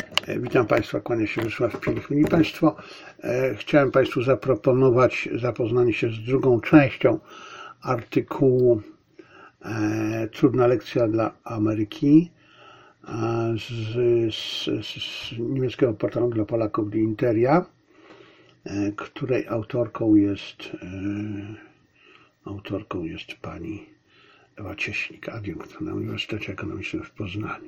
Witam Państwa, kłania się Wiesław Pielich. Mili Państwo, chciałem Państwu zaproponować zapoznanie się z drugą częścią artykułu Trudna lekcja dla Ameryki z niemieckiego portalu dla Polaków Die Interia, której autorką jest pani Ewa Cieślik, adiunkt na Uniwersytecie Ekonomicznym w Poznaniu.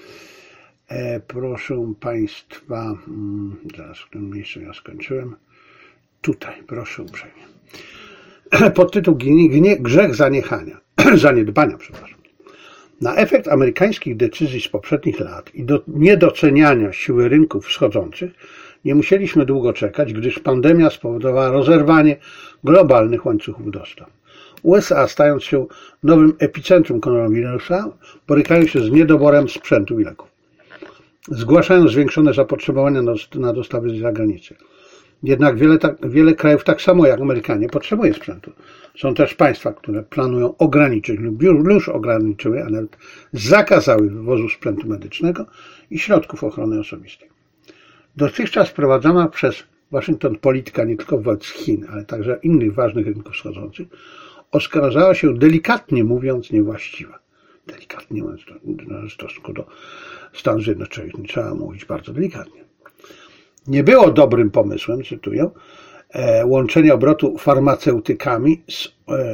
Proszę Państwa, zaraz w którym miejscu ja skończyłem, tutaj, proszę uprzejmie. Podtytuł Grzech zaniedbania. Na efekt amerykańskich decyzji z poprzednich lat i niedoceniania siły rynków wschodzących nie musieliśmy długo czekać, gdyż pandemia spowodowała rozerwanie globalnych łańcuchów dostaw. USA, stając się nowym epicentrum koronawirusa, borykają się z niedoborem sprzętu i leków. Zgłaszają zwiększone zapotrzebowanie na dostawy z zagranicy. Jednak wiele krajów, tak samo jak Amerykanie, potrzebuje sprzętu. Są też państwa, które planują ograniczyć lub już ograniczyły, a nawet zakazały wywozu sprzętu medycznego i środków ochrony osobistej. Dotychczas prowadzona przez Waszyngton polityka nie tylko wobec Chin, ale także innych ważnych rynków wschodzących oskarżała się, delikatnie mówiąc, niewłaściwa. Delikatnie mówiąc, w stosunku do Stanów Zjednoczonych trzeba mówić bardzo delikatnie. Nie było dobrym pomysłem, cytuję, łączenie obrotu farmaceutykami z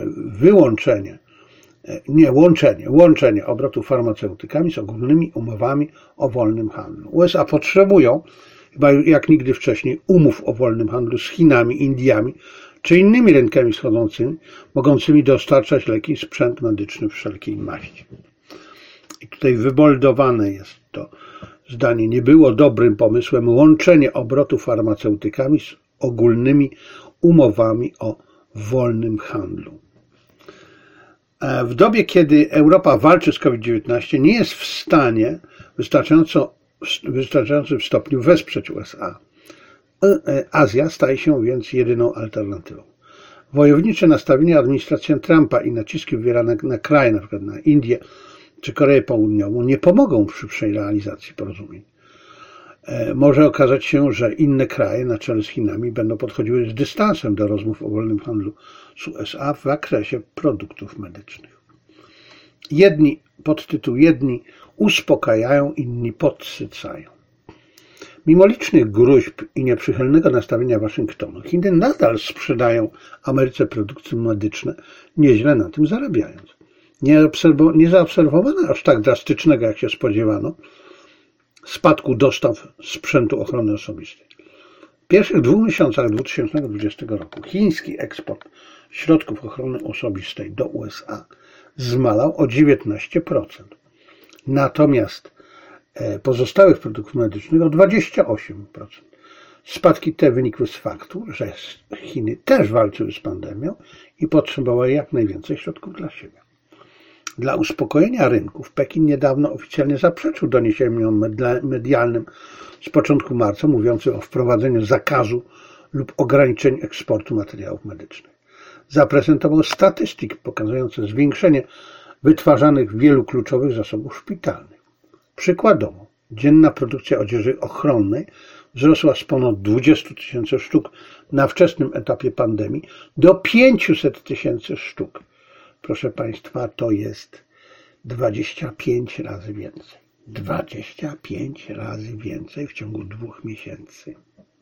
łączenie obrotu farmaceutykami z ogólnymi umowami o wolnym handlu. USA potrzebują, chyba jak nigdy wcześniej, umów o wolnym handlu z Chinami, Indiami czy innymi rynkami wschodzącymi, mogącymi dostarczać leki i sprzęt medyczny wszelkiej maści. I tutaj wyboldowane jest to zdanie: nie było dobrym pomysłem łączenie obrotu farmaceutykami z ogólnymi umowami o wolnym handlu. W dobie, kiedy Europa walczy z COVID-19, nie jest w stanie w wystarczającym stopniu wesprzeć USA. Azja staje się więc jedyną alternatywą. Wojownicze nastawienie administracji Trumpa i naciski wywierane na kraje, np. na Indię czy Koreę Południową, nie pomogą w szybszej realizacji porozumień. Może okazać się, że inne kraje na czele z Chinami będą podchodziły z dystansem do rozmów o wolnym handlu z USA w zakresie produktów medycznych. Jedni uspokajają, inni podsycają. Mimo licznych gruźb i nieprzychylnego nastawienia Waszyngtonu, Chiny nadal sprzedają Ameryce produkty medyczne, nieźle na tym zarabiając. Nie zaobserwowano aż tak drastycznego, jak się spodziewano, spadku dostaw sprzętu ochrony osobistej. W pierwszych 2 miesiącach 2020 roku chiński eksport środków ochrony osobistej do USA zmalał o 19%. Natomiast pozostałych produktów medycznych o 28%. Spadki te wynikły z faktu, że Chiny też walczyły z pandemią i potrzebowały jak najwięcej środków dla siebie. Dla uspokojenia rynków Pekin niedawno oficjalnie zaprzeczył doniesieniom medialnym z początku marca mówiącym o wprowadzeniu zakazu lub ograniczeniu eksportu materiałów medycznych. Zaprezentował statystyki pokazujące zwiększenie wytwarzanych wielu kluczowych zasobów szpitalnych. Przykładowo, dzienna produkcja odzieży ochronnej wzrosła z ponad 20 000 sztuk na wczesnym etapie pandemii do 500 000 sztuk. Proszę Państwa, to jest 25 razy więcej. 25 razy więcej w ciągu 2 miesięcy.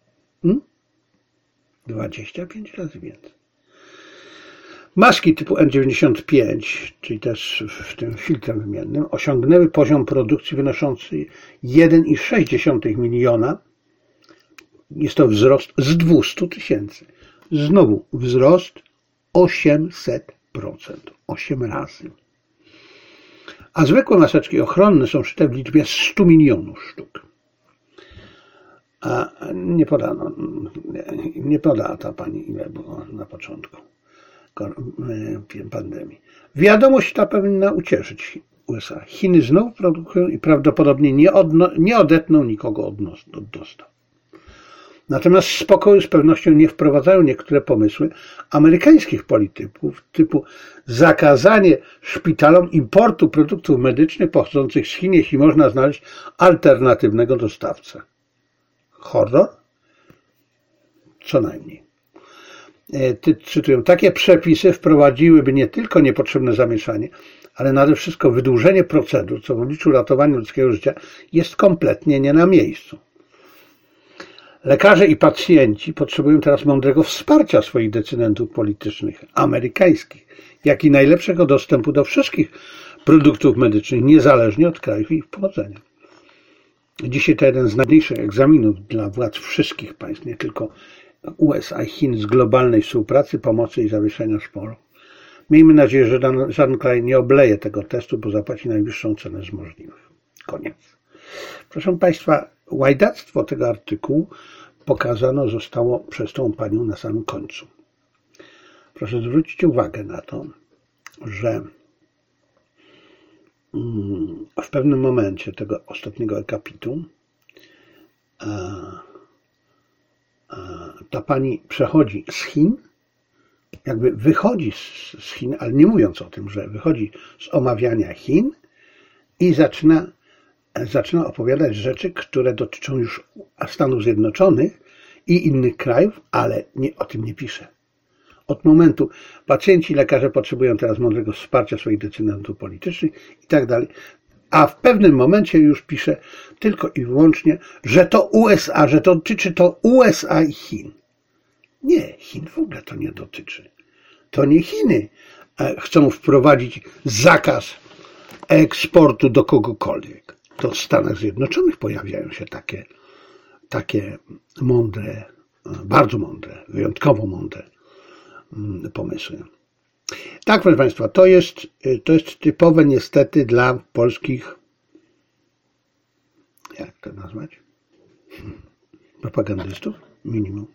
25 razy więcej. Maski typu N95, czyli też w tym filtrem wymiennym, osiągnęły poziom produkcji wynoszący 1,6 miliona. Jest to wzrost z 200 000. Znowu wzrost 800%. 8 razy. A zwykłe maseczki ochronne są szyte w liczbie 100 milionów sztuk. A nie podała ta pani, ile było na początku pandemii. Wiadomość ta powinna ucieszyć USA. Chiny znowu produkują i prawdopodobnie nie odetną nikogo od dostaw. Natomiast z spokoju z pewnością nie wprowadzają niektóre pomysły amerykańskich polityków, typu zakazanie szpitalom importu produktów medycznych pochodzących z Chin, jeśli można znaleźć alternatywnego dostawcę. Horror? Co najmniej. Cytuję, takie przepisy wprowadziłyby nie tylko niepotrzebne zamieszanie, ale nade wszystko wydłużenie procedur, co w obliczu ratowania ludzkiego życia jest kompletnie nie na miejscu. Lekarze i pacjenci potrzebują teraz mądrego wsparcia swoich decydentów politycznych, amerykańskich, jak i najlepszego dostępu do wszystkich produktów medycznych, niezależnie od krajów ich pochodzenia. Dzisiaj to jeden z najważniejszych egzaminów dla władz wszystkich państw, nie tylko USA i Chin, z globalnej współpracy, pomocy i zawieszenia sporu. Miejmy nadzieję, że żaden kraj nie obleje tego testu, bo zapłaci najwyższą cenę z możliwych. Koniec. Proszę Państwa, łajdactwo tego artykułu pokazano zostało przez tą panią na samym końcu. Proszę zwrócić uwagę na to, że w pewnym momencie tego ostatniego akapitu ta pani przechodzi z Chin, jakby wychodzi z Chin, ale nie mówiąc o tym, że wychodzi z omawiania Chin i zaczyna opowiadać rzeczy, które dotyczą już Stanów Zjednoczonych i innych krajów, ale o tym nie pisze. Od momentu pacjenci i lekarze potrzebują teraz mądrego wsparcia swoich decydentów politycznych i tak dalej. A w pewnym momencie już pisze tylko i wyłącznie, że to USA, że to dotyczy to USA i Chin. Nie, Chin w ogóle to nie dotyczy. To nie Chiny chcą wprowadzić zakaz eksportu do kogokolwiek. To w Stanach Zjednoczonych pojawiają się takie mądre, bardzo mądre, wyjątkowo mądre pomysły. Tak, proszę Państwa, to jest typowe niestety dla polskich, jak to nazwać, propagandystów, minimum.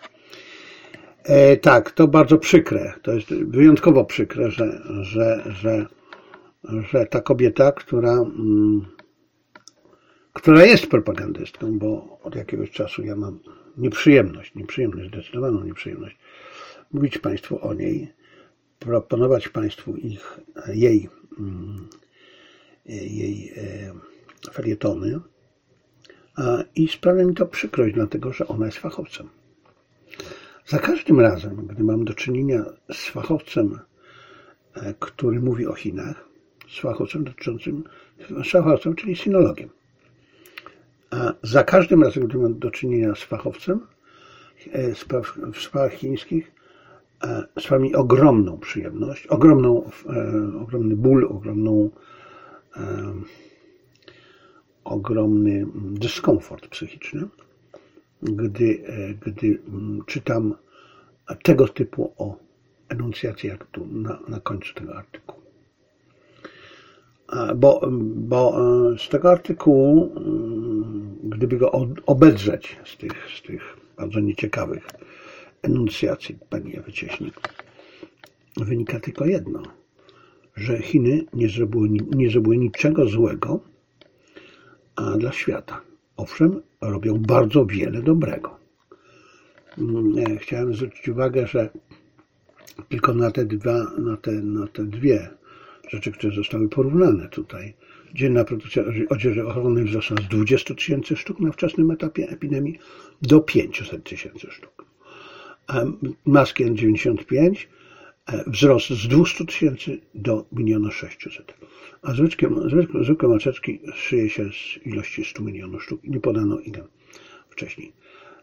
Tak, to bardzo przykre, to jest wyjątkowo przykre, że ta kobieta, która jest propagandystką, bo od jakiegoś czasu ja mam zdecydowaną nieprzyjemność mówić Państwu o niej, proponować Państwu jej felietony i sprawia mi to przykrość, dlatego że ona jest fachowcem. Za każdym razem, gdy mam do czynienia z fachowcem, który mówi o Chinach, z fachowcem, czyli sinologiem, a za każdym razem, gdy mam do czynienia z fachowcem w sprawach chińskich, sprawia mi ogromną przyjemność, ogromny ból, ogromny dyskomfort psychiczny, gdy czytam tego typu enuncjacje, jak tu na końcu tego artykułu. Bo z tego artykułu, gdyby go obedrzeć z tych bardzo nieciekawych enuncjacji pani Ewy Cieśnik, wynika tylko jedno, że Chiny nie zrobiły niczego złego dla świata. Owszem, robią bardzo wiele dobrego. Chciałem zwrócić uwagę, że tylko na te dwie rzeczy, które zostały porównane tutaj. Dzienna produkcja odzieży ochronnej wzrosła z 20 000 sztuk na wczesnym etapie epidemii do 500 000 sztuk. Maski N95 wzrost z 200 000 do 1 600 000. A zwykłe maseczki szyje się z ilości 100 milionów sztuk. Nie podano ile wcześniej.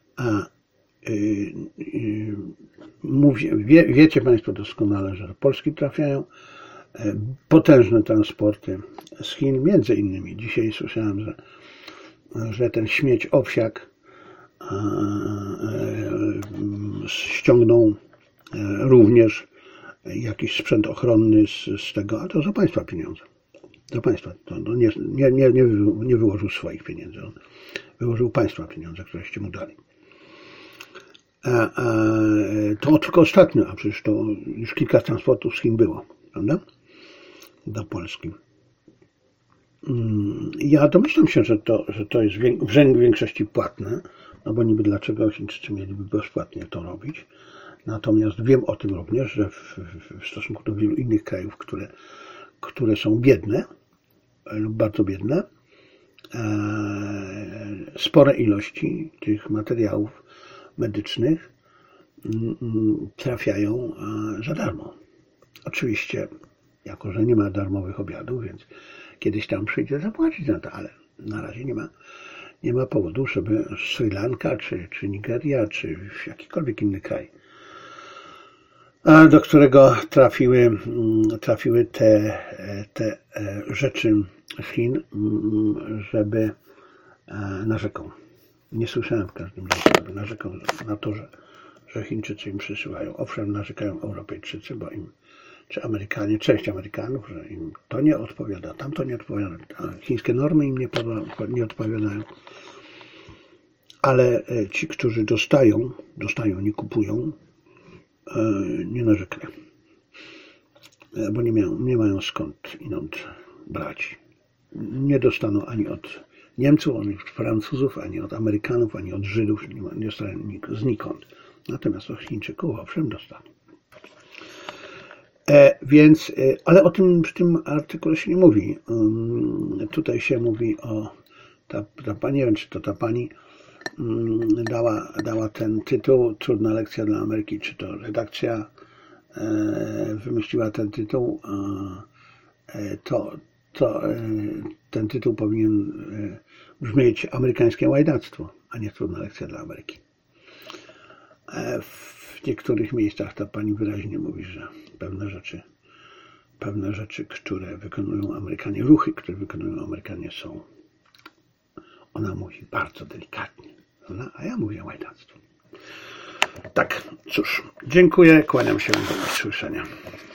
Wiecie Państwo doskonale, że do Polski trafiają potężne transporty z Chin, między innymi. Dzisiaj słyszałem, że ten śmieć owsiak ściągnął również jakiś sprzęt ochronny z tego, a to za Państwa pieniądze. Za Państwa. To nie wyłożył swoich pieniędzy. On wyłożył Państwa pieniądze, któreście mu dali. To tylko ostatnio, a przecież to już kilka transportów z Chin było, prawda? Do Polski. Ja domyślam się, że to jest w większości płatne, no bo niby dlaczego Chińczycy mieliby bezpłatnie to robić. Natomiast wiem o tym również, że w stosunku do wielu innych krajów, które są biedne lub bardzo biedne, spore ilości tych materiałów medycznych trafiają za darmo. Oczywiście, jako że nie ma darmowych obiadów, więc kiedyś tam przyjdzie zapłacić za to, ale na razie nie ma powodu, żeby Sri Lanka, czy Nigeria, czy jakikolwiek inny kraj, do którego trafiły te rzeczy z Chin, żeby narzekał. Nie słyszałem w każdym razie, żeby narzekał na to, że Chińczycy im przysyłają. Owszem, narzekają Europejczycy, bo czy Amerykanie, część Amerykanów, że im to nie odpowiada, tamto nie odpowiada, chińskie normy im nie odpowiadają. Ale ci, którzy dostają, nie kupują, nie narzekają. Bo nie mają skąd inąd brać. Nie dostaną ani od Niemców, ani od Francuzów, ani od Amerykanów, ani od Żydów, nie dostają znikąd. Natomiast od Chińczyków owszem dostaną. Więc, ale o tym w tym artykule się nie mówi. Tutaj się mówi o ta pani, nie wiem, czy to ta pani dała ten tytuł, Trudna lekcja dla Ameryki, czy to redakcja wymyśliła ten tytuł, ten tytuł powinien brzmieć Amerykańskie łajdactwo, a nie Trudna lekcja dla Ameryki. W niektórych miejscach ta pani wyraźnie mówi, że pewne rzeczy, które wykonują Amerykanie, ruchy, które wykonują Amerykanie są, ona mówi bardzo delikatnie, a ja mówię łajdactwo. Tak, cóż, dziękuję, kłaniam się, do usłyszenia.